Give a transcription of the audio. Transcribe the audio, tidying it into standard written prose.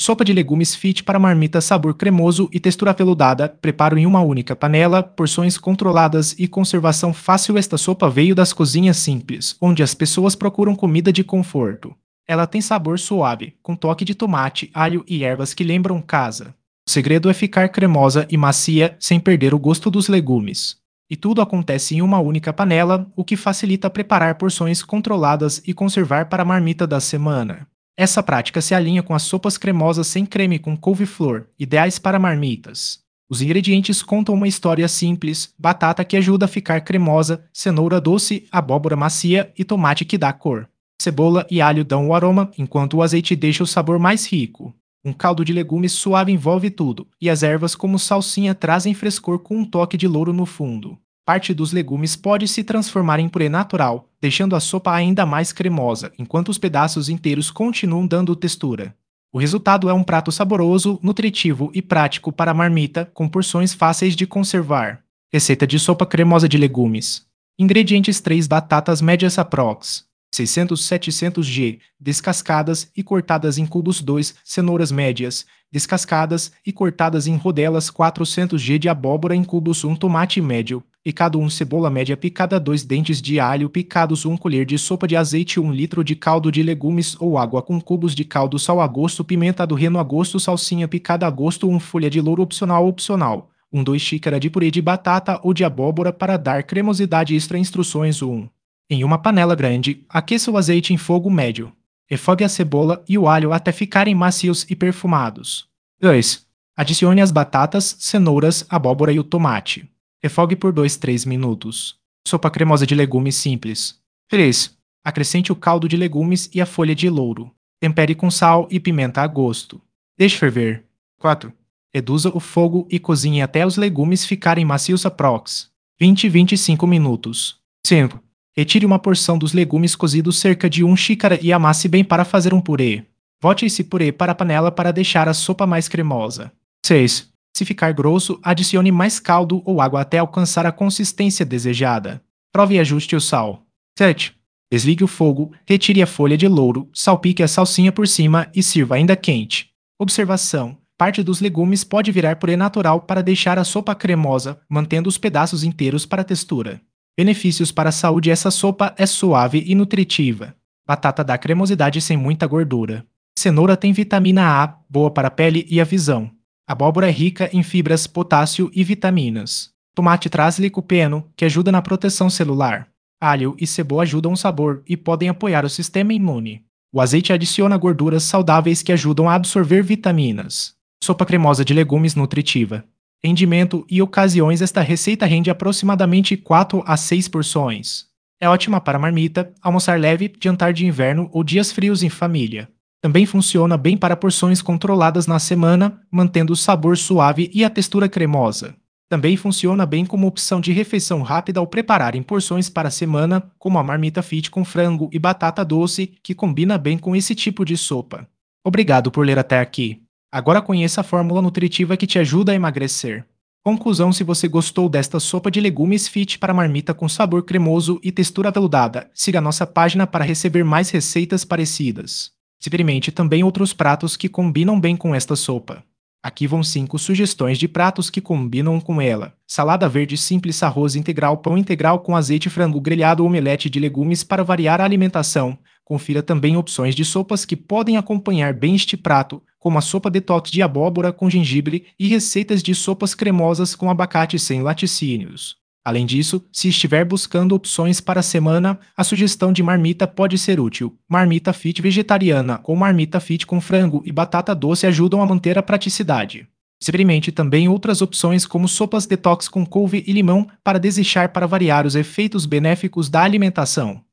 Sopa de legumes fit para marmita sabor cremoso e textura aveludada. Preparo em uma única panela, porções controladas e conservação fácil. Esta sopa veio das cozinhas simples, onde as pessoas procuram comida de conforto. Ela tem sabor suave, com toque de tomate, alho e ervas que lembram casa. O segredo é ficar cremosa e macia sem perder o gosto dos legumes. E tudo acontece em uma única panela, o que facilita preparar porções controladas e conservar para a marmita da semana. Essa prática se alinha com as sopas cremosas sem creme com couve-flor, ideais para marmitas. Os ingredientes contam uma história simples: batata que ajuda a ficar cremosa, cenoura doce, abóbora macia e tomate que dá cor. Cebola e alho dão o aroma, enquanto o azeite deixa o sabor mais rico. Um caldo de legumes suave envolve tudo, e as ervas como salsinha trazem frescor com um toque de louro no fundo. Parte dos legumes pode se transformar em purê natural, deixando a sopa ainda mais cremosa, enquanto os pedaços inteiros continuam dando textura. O resultado é um prato saboroso, nutritivo e prático para a marmita, com porções fáceis de conservar. Receita de sopa cremosa de legumes. Ingredientes: 3 batatas médias aprox. 600-700 g, descascadas e cortadas em cubos. 2 cenouras médias, descascadas e cortadas em rodelas. 400 g de abóbora em cubos. 1 tomate médio, picado. 1 cebola média picada. 2 dentes de alho picados. 1 colher de sopa de azeite. 1 litro de caldo de legumes ou água com cubos de caldo. Sal a gosto. Pimenta do reino a gosto. Salsinha picada a gosto. 1 folha de louro opcional. 2 xícaras de purê de batata ou de abóbora para dar cremosidade extra. Instruções: 1. Em uma panela grande, aqueça o azeite em fogo médio. Refogue a cebola e o alho até ficarem macios e perfumados. 2. Adicione as batatas, cenouras, abóbora e o tomate. Refogue por 2-3 minutos. Sopa cremosa de legumes simples. 3. Acrescente o caldo de legumes e a folha de louro. Tempere com sal e pimenta a gosto. Deixe ferver. 4. Reduza o fogo e cozinhe até os legumes ficarem macios aprox. 20-25 minutos. 5. Retire uma porção dos legumes cozidos, cerca de 1 xícara, e amasse bem para fazer um purê. Volte esse purê para a panela para deixar a sopa mais cremosa. 6. Se ficar grosso, adicione mais caldo ou água até alcançar a consistência desejada. Prove e ajuste o sal. 7. Desligue o fogo, retire a folha de louro, salpique a salsinha por cima e sirva ainda quente. Observação: parte dos legumes pode virar purê natural para deixar a sopa cremosa, mantendo os pedaços inteiros para a textura. Benefícios para a saúde: essa sopa é suave e nutritiva. Batata dá cremosidade sem muita gordura. Cenoura tem vitamina A, boa para a pele e a visão. Abóbora é rica em fibras, potássio e vitaminas. Tomate traz licopeno, que ajuda na proteção celular. Alho e cebola ajudam o sabor e podem apoiar o sistema imune. O azeite adiciona gorduras saudáveis que ajudam a absorver vitaminas. Sopa cremosa de legumes nutritiva. Rendimento e ocasiões: esta receita rende aproximadamente 4 a 6 porções. É ótima para marmita, almoçar leve, jantar de inverno ou dias frios em família. Também funciona bem para porções controladas na semana, mantendo o sabor suave e a textura cremosa. Também funciona bem como opção de refeição rápida ao preparar em porções para a semana, como a marmita fit com frango e batata doce, que combina bem com esse tipo de sopa. Obrigado por ler até aqui. Agora conheça a fórmula nutritiva que te ajuda a emagrecer. Conclusão: se você gostou desta sopa de legumes fit para marmita com sabor cremoso e textura aveludada, siga nossa página para receber mais receitas parecidas. Experimente também outros pratos que combinam bem com esta sopa. Aqui vão 5 sugestões de pratos que combinam com ela: salada verde simples, arroz integral, pão integral com azeite, frango grelhado, omelete de legumes para variar a alimentação. Confira também opções de sopas que podem acompanhar bem este prato, como a sopa detox de abóbora com gengibre e receitas de sopas cremosas com abacate sem laticínios. Além disso, se estiver buscando opções para a semana, a sugestão de marmita pode ser útil. Marmita fit vegetariana ou marmita fit com frango e batata doce ajudam a manter a praticidade. Experimente também outras opções como sopas detox com couve e limão para desechar para variar os efeitos benéficos da alimentação.